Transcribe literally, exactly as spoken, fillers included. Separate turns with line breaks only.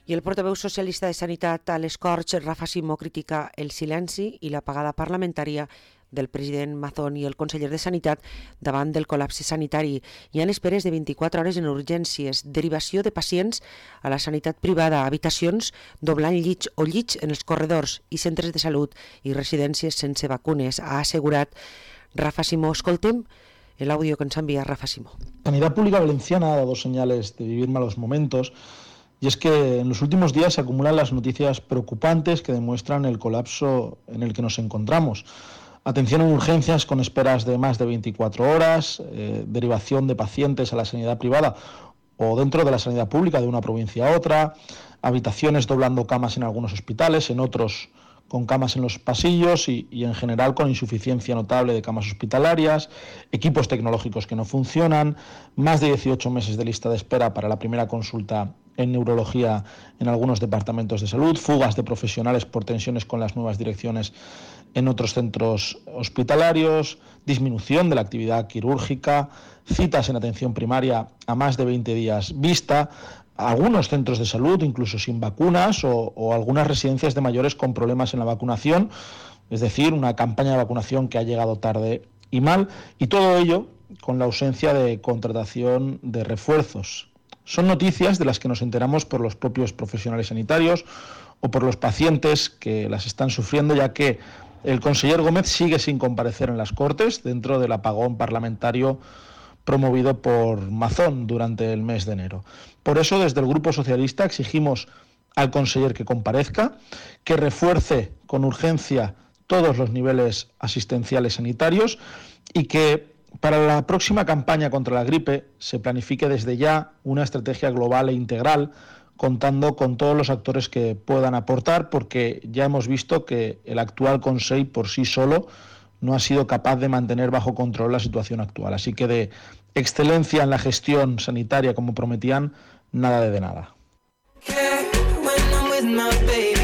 I el portaveu socialista de Sanitat a les Corts, Rafa Simó, critica el silenci i l'apagada parlamentària del president Mazón i el conseller de Sanitat davant del col·lapse sanitari. Hi ha esperes de vint-i-quatre hores en urgències, derivació de pacients a la sanitat privada, habitacions doblant llits o llits en els corredors i centres de salut i residències sense vacunes, ha assegurat Rafa Simó. Escoltem el audio que ens envia Rafa Simó.
Sanidad Pública Valenciana ha dado señales de vivir malos momentos. Y es que en los últimos días se acumulan las noticias preocupantes que demuestran el colapso en el que nos encontramos. Atención en urgencias con esperas de más de veinticuatro horas, eh, derivación de pacientes a la sanidad privada o dentro de la sanidad pública de una provincia a otra, habitaciones doblando camas en algunos hospitales, en otros con camas en los pasillos y, y en general con insuficiencia notable de camas hospitalarias, equipos tecnológicos que no funcionan, más de dieciocho meses de lista de espera para la primera consulta en neurología en algunos departamentos de salud, fugas de profesionales por tensiones con las nuevas direcciones en otros centros hospitalarios, disminución de la actividad quirúrgica, citas en atención primaria a más de veinte días vista, algunos centros de salud incluso sin vacunas o, o algunas residencias de mayores con problemas en la vacunación, es decir, una campaña de vacunación que ha llegado tarde y mal, y todo ello con la ausencia de contratación de refuerzos. Son noticias de las que nos enteramos por los propios profesionales sanitarios o por los pacientes que las están sufriendo, ya que el conseller Gómez sigue sin comparecer en las Cortes dentro del apagón parlamentario promovido por Mazón durante el mes de enero. Por eso, desde el Grupo Socialista exigimos al conseller que comparezca, que refuerce con urgencia todos los niveles asistenciales sanitarios y que para la próxima campaña contra la gripe se planifique desde ya una estrategia global e integral, contando con todos los actores que puedan aportar, porque ya hemos visto que el actual Consell por sí solo no ha sido capaz de mantener bajo control la situación actual. Así que de excelencia en la gestión sanitaria, como prometían, nada de nada.